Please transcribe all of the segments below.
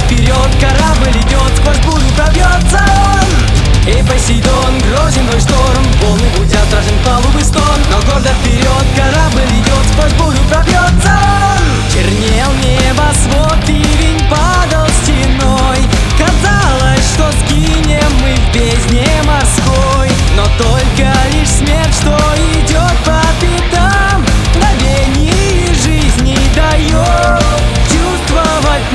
вперед, корабль идет, сквозь бурю пробьется он. И Посейдон грозен твой шторм, волны будят страшен палубы стон. Но гордо вперед, корабль идет, сквозь бурю пробьется он. Чернел небосвод, ливень падал стеной. Казалось, что сгинем мы в бездне морской, но только лишь смерть, что идет по пятам, мгновение жизни дает чувствовать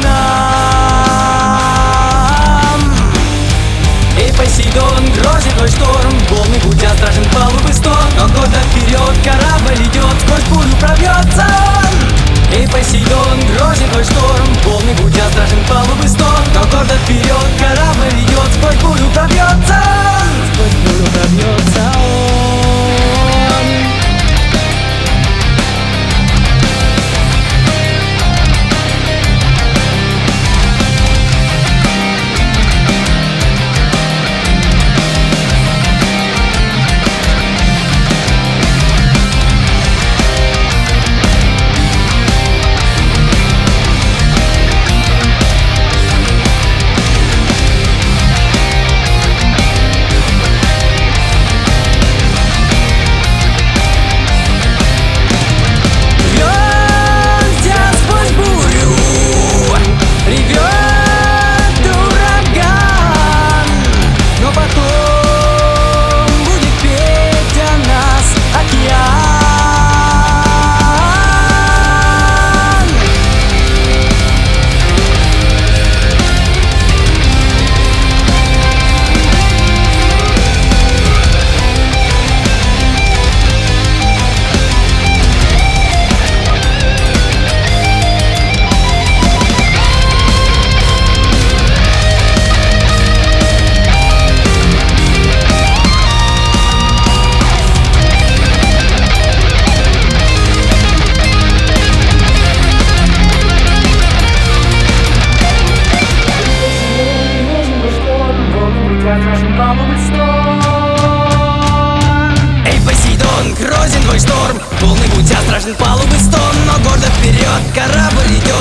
нам. И Посейдон грозит твой шторм, волны будят страшен палубы стон. Но гордо вперед, корабль идет, сквозь бурю пробьется он. И Посейдон грозит твой шторм, волны будят страшен палубы стон. Но гордо вперед, корабль идет, сквозь бурю пробьется он. Сквозь бурю пробьется он. Эй, Посейдон, грозен твой шторм, волны будят страшен палубы стон. Но гордо вперед, корабль идет,